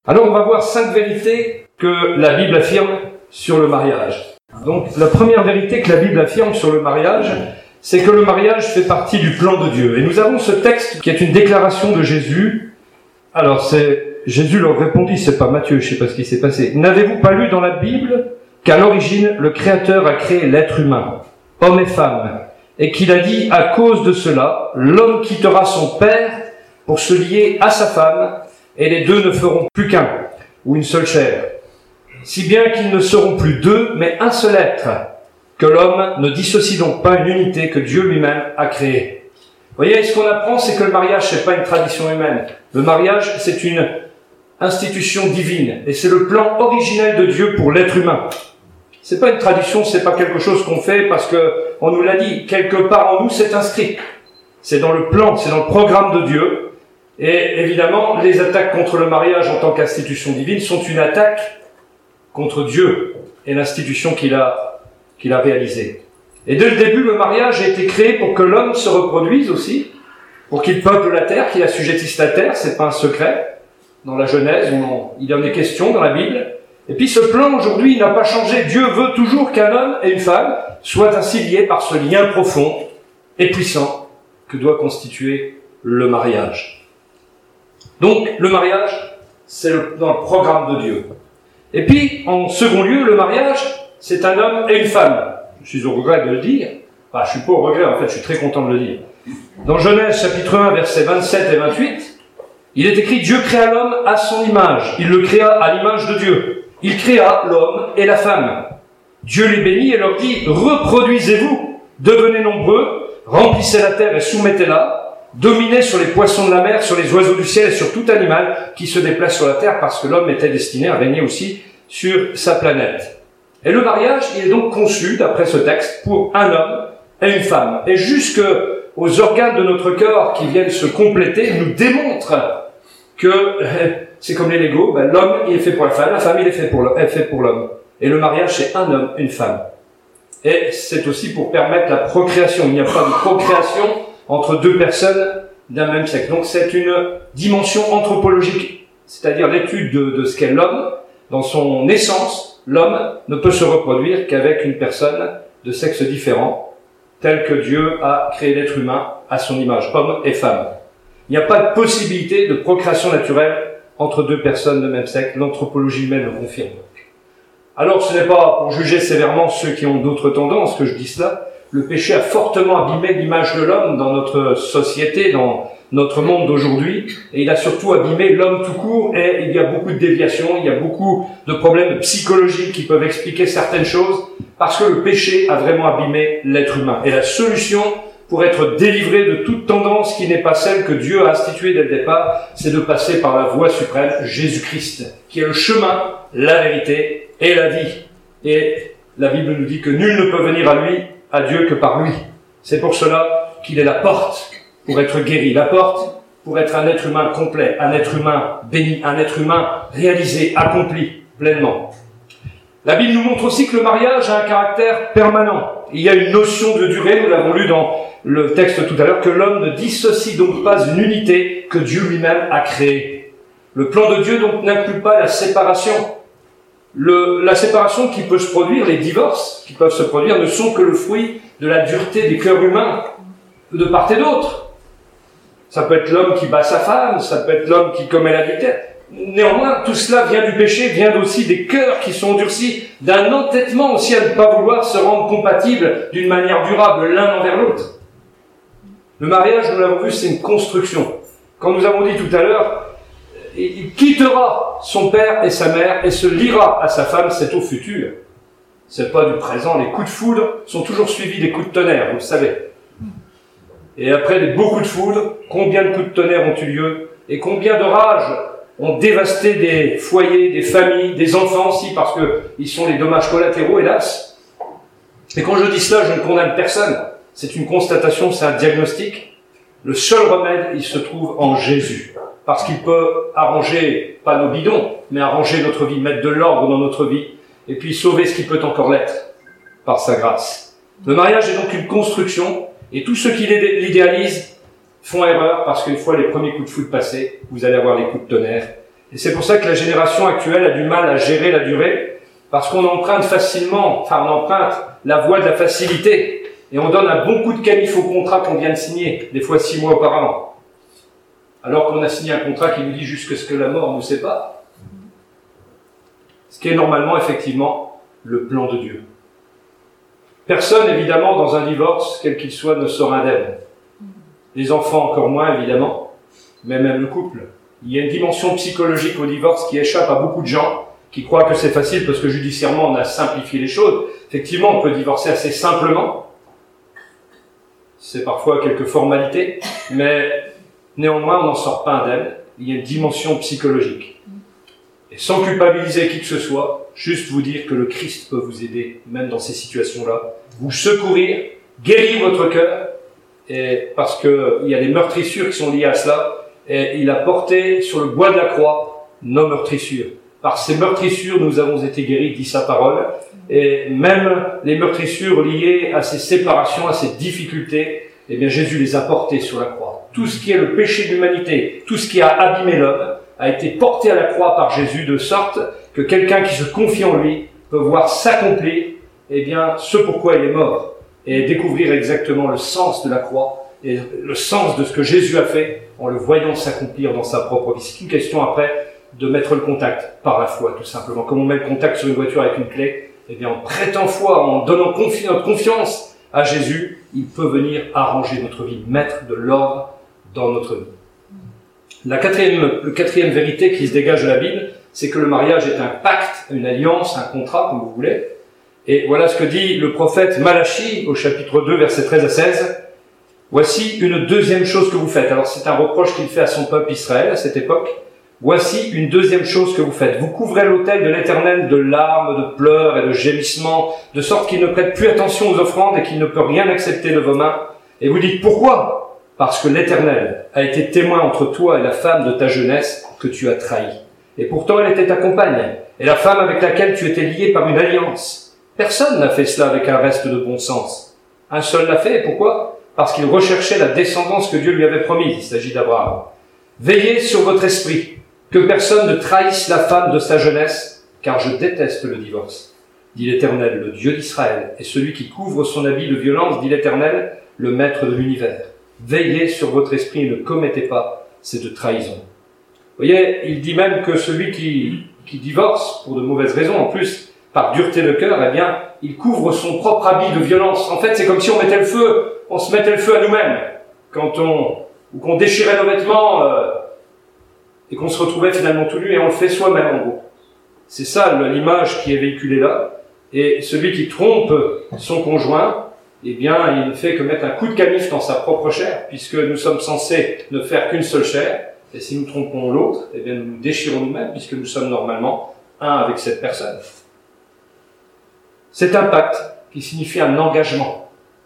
Alors on va voir 5 vérités que la Bible affirme sur le mariage. Donc la première vérité que la Bible affirme sur le mariage, c'est que le mariage fait partie du plan de Dieu. Et nous avons ce texte qui est une déclaration de Jésus. Alors Jésus leur répondit, c'est pas Matthieu, je sais pas ce qui s'est passé. N'avez-vous pas lu dans la Bible qu'à l'origine, le Créateur a créé l'être humain, homme et femme, et qu'il a dit, à cause de cela, l'homme quittera son père pour se lier à sa femme, et les deux ne feront plus qu'un, ou une seule chair. Si bien qu'ils ne seront plus deux, mais un seul être, que l'homme ne dissocie donc pas une unité que Dieu lui-même a créée. Vous voyez, ce qu'on apprend, c'est que le mariage, c'est pas une tradition humaine. Le mariage, c'est une institution divine, et c'est le plan originel de Dieu pour l'être humain. C'est pas une tradition, c'est pas quelque chose qu'on fait parce que on nous l'a dit. Quelque part en nous, c'est inscrit. C'est dans le plan, c'est dans le programme de Dieu. Et évidemment, les attaques contre le mariage en tant qu'institution divine sont une attaque contre Dieu et l'institution qu'il a réalisée. Et dès le début, le mariage a été créé pour que l'homme se reproduise aussi, pour qu'il peuple la terre, qu'il assujettisse la terre, c'est pas un secret. Dans la Genèse, il en est question dans la Bible. Et puis ce plan aujourd'hui n'a pas changé. Dieu veut toujours qu'un homme et une femme soient ainsi liés par ce lien profond et puissant que doit constituer le mariage. Donc, le mariage, c'est dans le programme de Dieu. Et puis, en second lieu, le mariage, c'est un homme et une femme. Je suis au regret de le dire. Enfin, je suis pas au regret, en fait, je suis très content de le dire. Dans Genèse, chapitre 1, versets 27 et 28, il est écrit « Dieu créa l'homme à son image. Il le créa à l'image de Dieu. Il créa l'homme et la femme. Dieu les bénit et leur dit « Reproduisez-vous, devenez nombreux, remplissez la terre et soumettez-la. » Dominait sur les poissons de la mer, sur les oiseaux du ciel et sur tout animal qui se déplace sur la terre, parce que l'homme était destiné à régner aussi sur sa planète. Et le mariage, il est donc conçu, d'après ce texte, pour un homme et une femme. Et jusque aux organes de notre corps qui viennent se compléter, nous démontrent que c'est comme les Lego, l'homme il est fait pour la femme il est fait pour l'homme. Et le mariage, c'est un homme et une femme. Et c'est aussi pour permettre la procréation. Il n'y a pas de procréation entre deux personnes d'un même sexe. Donc c'est une dimension anthropologique, c'est-à-dire l'étude de ce qu'est l'homme. Dans son essence, l'homme ne peut se reproduire qu'avec une personne de sexe différent, tel que Dieu a créé l'être humain à son image, homme et femme. Il n'y a pas de possibilité de procréation naturelle entre deux personnes de même sexe. L'anthropologie humaine le confirme. Alors ce n'est pas pour juger sévèrement ceux qui ont d'autres tendances que je dis cela. Le péché a fortement abîmé l'image de l'homme dans notre société, dans notre monde d'aujourd'hui, et il a surtout abîmé l'homme tout court, et il y a beaucoup de déviations, il y a beaucoup de problèmes psychologiques qui peuvent expliquer certaines choses, parce que le péché a vraiment abîmé l'être humain. Et la solution pour être délivré de toute tendance qui n'est pas celle que Dieu a instituée dès le départ, c'est de passer par la voie suprême, Jésus-Christ, qui est le chemin, la vérité et la vie. Et la Bible nous dit que nul ne peut venir à Dieu que par lui. C'est pour cela qu'il est la porte pour être guéri, la porte pour être un être humain complet, un être humain béni, un être humain réalisé, accompli pleinement. La Bible nous montre aussi que le mariage a un caractère permanent. Il y a une notion de durée, nous l'avons lu dans le texte tout à l'heure, que l'homme ne dissocie donc pas une unité que Dieu lui-même a créée. Le plan de Dieu donc n'inclut pas la séparation. La séparation qui peut se produire, les divorces qui peuvent se produire, ne sont que le fruit de la dureté des cœurs humains, de part et d'autre. Ça peut être l'homme qui bat sa femme, ça peut être l'homme qui commet l'adultère. Néanmoins, tout cela vient du péché, vient aussi des cœurs qui sont endurcis, d'un entêtement aussi à ne pas vouloir se rendre compatibles d'une manière durable l'un envers l'autre. Le mariage, nous l'avons vu, c'est une construction. Quand nous avons dit tout à l'heure, il quittera son père et sa mère et se liera à sa femme, c'est au futur. C'est pas du présent. Les coups de foudre sont toujours suivis des coups de tonnerre, vous le savez. Et après beaucoup de foudre, combien de coups de tonnerre ont eu lieu et combien de rages ont dévasté des foyers, des familles, des enfants aussi, parce que ils sont les dommages collatéraux, hélas. Et quand je dis cela, je ne condamne personne. C'est une constatation, c'est un diagnostic. Le seul remède, il se trouve en Jésus. Parce qu'il peut arranger, pas nos bidons, mais arranger notre vie, mettre de l'ordre dans notre vie, et puis sauver ce qui peut encore l'être, par sa grâce. Le mariage est donc une construction, et tous ceux qui l'idéalisent font erreur, parce qu'une fois les premiers coups de foudre passés, vous allez avoir les coups de tonnerre, Et c'est pour ça que la génération actuelle a du mal à gérer la durée, parce qu'on emprunte facilement, on emprunte la voie de la facilité, et on donne un bon coup de canif au contrat qu'on vient de signer, des fois 6 mois auparavant. Alors qu'on a signé un contrat qui nous dit jusque ce que la mort nous sépare. Ce qui est normalement, effectivement, le plan de Dieu. Personne, évidemment, dans un divorce, quel qu'il soit, ne sera indemne. Les enfants encore moins, évidemment, mais même le couple. Il y a une dimension psychologique au divorce qui échappe à beaucoup de gens, qui croient que c'est facile parce que judiciairement on a simplifié les choses. Effectivement, on peut divorcer assez simplement. C'est parfois quelques formalités, mais néanmoins on n'en sort pas indemne. Il y a une dimension psychologique. Et sans culpabiliser qui que ce soit, juste vous dire que le Christ peut vous aider, même dans ces situations-là, vous secourir, guérir votre cœur, et parce qu'il y a des meurtrissures qui sont liées à cela, et il a porté sur le bois de la croix nos meurtrissures. Par ces meurtrissures, nous avons été guéris, dit sa parole, et même les meurtrissures liées à ces séparations, à ces difficultés, eh bien Jésus les a portées sur la croix. Tout ce qui est le péché de l'humanité, tout ce qui a abîmé l'homme, a été porté à la croix par Jésus, de sorte que quelqu'un qui se confie en lui peut voir s'accomplir, eh bien, ce pourquoi il est mort, et découvrir exactement le sens de la croix, et le sens de ce que Jésus a fait, en le voyant s'accomplir dans sa propre vie. C'est une question après de mettre le contact par la foi, tout simplement. Comme on met le contact sur une voiture avec une clé, eh bien, en prêtant foi, en donnant notre confiance à Jésus, il peut venir arranger notre vie, mettre de l'ordre dans notre vie. La quatrième vérité qui se dégage de la Bible, c'est que le mariage est un pacte, une alliance, un contrat, comme vous voulez. Et voilà ce que dit le prophète Malachie au chapitre 2, versets 13 à 16. Voici une deuxième chose que vous faites. Alors c'est un reproche qu'il fait à son peuple Israël à cette époque. Voici une deuxième chose que vous faites. Vous couvrez l'autel de l'Éternel de larmes, de pleurs et de gémissements, de sorte qu'il ne prête plus attention aux offrandes et qu'il ne peut rien accepter de vos mains. Et vous dites pourquoi ? Parce que l'Éternel a été témoin entre toi et la femme de ta jeunesse que tu as trahie. Et pourtant elle était ta compagne, et la femme avec laquelle tu étais lié par une alliance. Personne n'a fait cela avec un reste de bon sens. Un seul l'a fait, et pourquoi ? Parce qu'il recherchait la descendance que Dieu lui avait promise. Il s'agit d'Abraham. Veillez sur votre esprit, que personne ne trahisse la femme de sa jeunesse, car je déteste le divorce, dit l'Éternel, le Dieu d'Israël, et celui qui couvre son habit de violence, dit l'Éternel, le Maître de l'univers. Veillez sur votre esprit et ne commettez pas cette trahison. Vous voyez, il dit même que celui qui divorce, pour de mauvaises raisons, en plus, par dureté de cœur, eh bien, il couvre son propre habit de violence. En fait, c'est comme si on se mettait le feu à nous-mêmes, ou qu'on déchirait nos vêtements, et qu'on se retrouvait finalement tout nu, et on le fait soi-même, en gros. C'est ça l'image qui est véhiculée là. Et celui qui trompe son conjoint, eh bien, il ne fait que mettre un coup de canif dans sa propre chair, puisque nous sommes censés ne faire qu'une seule chair, et si nous trompons l'autre, eh bien, nous nous déchirons nous-mêmes, puisque nous sommes normalement un avec cette personne. C'est un pacte qui signifie un engagement,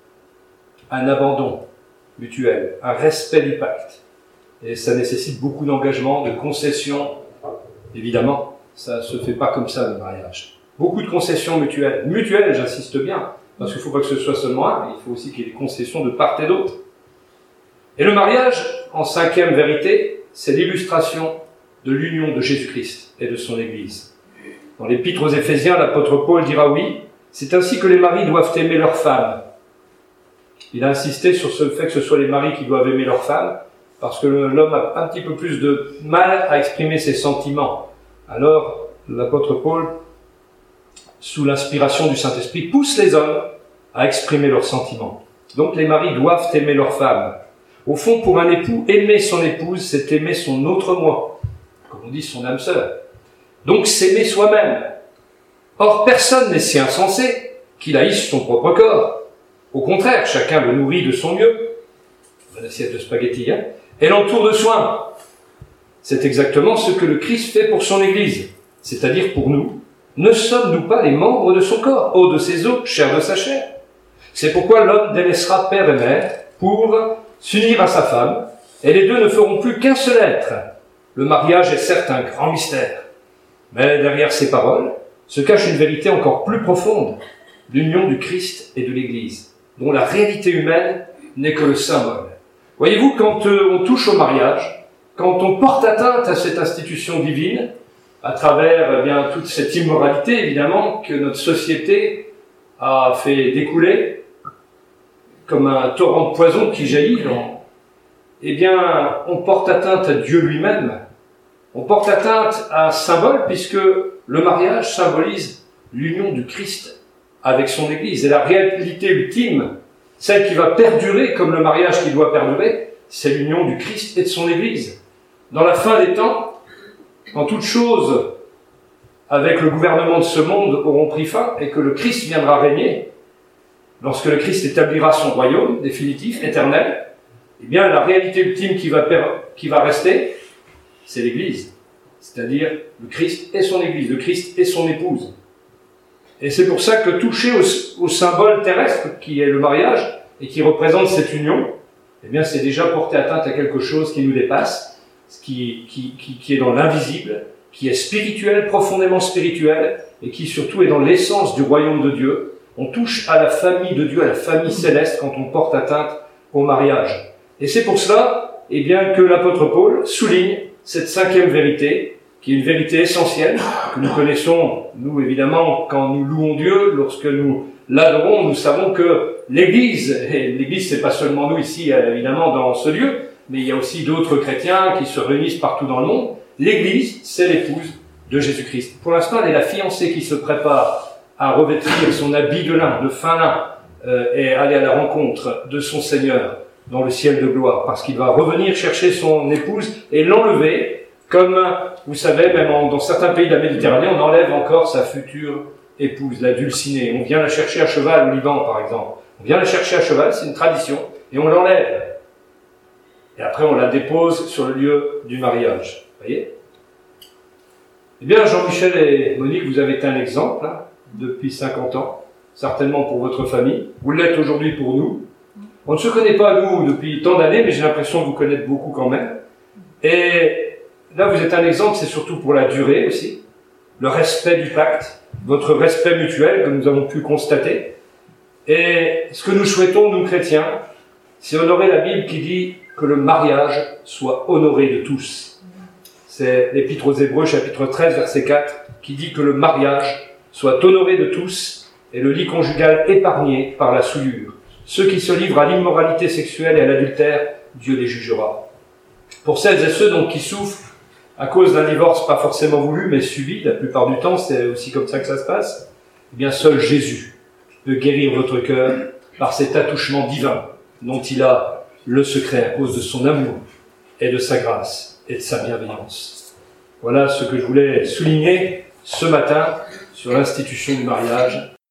un abandon mutuel, un respect du pacte. Et ça nécessite beaucoup d'engagement, de concessions. Évidemment, ça ne se fait pas comme ça, le mariage. Beaucoup de concessions mutuelles. Mutuelles, j'insiste bien, parce qu'il ne faut pas que ce soit seulement un, il faut aussi qu'il y ait des concessions de part et d'autre. Et le mariage, en cinquième vérité, c'est l'illustration de l'union de Jésus-Christ et de son Église. Dans l'Épître aux Éphésiens, l'apôtre Paul dira oui, c'est ainsi que les maris doivent aimer leurs femmes. Il a insisté sur ce fait que ce soit les maris qui doivent aimer leurs femmes, parce que l'homme a un petit peu plus de mal à exprimer ses sentiments. Alors, l'apôtre Paul, sous l'inspiration du Saint-Esprit, pousse les hommes à exprimer leurs sentiments. Donc les maris doivent aimer leurs femmes. Au fond, pour un époux, aimer son épouse, c'est aimer son autre moi, comme on dit son âme sœur. Donc s'aimer soi-même. Or, personne n'est si insensé qu'il haïsse son propre corps. Au contraire, chacun le nourrit de son mieux. Une assiette de spaghettis, hein, et l'entoure de soins. C'est exactement ce que le Christ fait pour son Église, c'est-à-dire pour nous. Ne sommes-nous pas les membres de son corps, os de ses os, chair de sa chair? C'est pourquoi l'homme délaissera père et mère pour s'unir à sa femme, et les deux ne feront plus qu'un seul être. Le mariage est certes un grand mystère, mais derrière ces paroles se cache une vérité encore plus profonde, l'union du Christ et de l'Église, dont la réalité humaine n'est que le symbole. Voyez-vous, quand on touche au mariage, quand on porte atteinte à cette institution divine, à travers toute cette immoralité évidemment que notre société a fait découler, comme un torrent de poison qui jaillit, on porte atteinte à Dieu lui-même, on porte atteinte à un symbole, puisque le mariage symbolise l'union du Christ avec son Église. Et la réalité ultime, celle qui va perdurer comme le mariage qui doit perdurer, c'est l'union du Christ et de son Église. Dans la fin des temps, quand toutes choses avec le gouvernement de ce monde auront pris fin et que le Christ viendra régner, lorsque le Christ établira son royaume définitif, éternel, la réalité ultime qui va rester, c'est l'Église. C'est-à-dire le Christ et son Église, le Christ et son épouse. Et c'est pour ça que toucher au symbole terrestre qui est le mariage et qui représente cette union, c'est déjà porter atteinte à quelque chose qui nous dépasse, qui est dans l'invisible, qui est spirituel, profondément spirituel, et qui surtout est dans l'essence du royaume de Dieu. On touche à la famille de Dieu, à la famille céleste, quand on porte atteinte au mariage. Et c'est pour cela, que l'apôtre Paul souligne cette cinquième vérité, qui est une vérité essentielle, que nous connaissons, nous évidemment, quand nous louons Dieu, lorsque nous l'adorons, nous savons que l'Église, et l'Église c'est pas seulement nous ici, évidemment, dans ce lieu, mais il y a aussi d'autres chrétiens qui se réunissent partout dans le monde. L'Église, c'est l'épouse de Jésus-Christ. Pour l'instant, elle est la fiancée qui se prépare à revêtir son habit de lin, de fin lin, et aller à la rencontre de son Seigneur dans le ciel de gloire, parce qu'il va revenir chercher son épouse et l'enlever, comme, vous savez, même dans certains pays de la Méditerranée, on enlève encore sa future épouse, la dulcinée. On vient la chercher à cheval au Liban, par exemple. On vient la chercher à cheval, c'est une tradition, et on l'enlève. Et après, on la dépose sur le lieu du mariage. Vous voyez ? Jean-Michel et Monique, vous avez été un exemple, depuis 50 ans, certainement pour votre famille. Vous l'êtes aujourd'hui pour nous. On ne se connaît pas, nous, depuis tant d'années, mais j'ai l'impression de vous connaître beaucoup quand même. Et là, vous êtes un exemple, c'est surtout pour la durée aussi. Le respect du pacte, votre respect mutuel, que nous avons pu constater. Et ce que nous souhaitons, nous chrétiens, c'est honorer la Bible qui dit que le mariage soit honoré de tous. C'est l'Épître aux Hébreux, chapitre 13, verset 4, qui dit que le mariage soit honoré de tous et le lit conjugal épargné par la souillure. Ceux qui se livrent à l'immoralité sexuelle et à l'adultère, Dieu les jugera. Pour celles et ceux donc qui souffrent à cause d'un divorce pas forcément voulu, mais subi, la plupart du temps, c'est aussi comme ça que ça se passe, seul Jésus peut guérir votre cœur par cet attouchement divin dont il a le secret à cause de son amour et de sa grâce et de sa bienveillance. Voilà ce que je voulais souligner ce matin sur l'institution du mariage.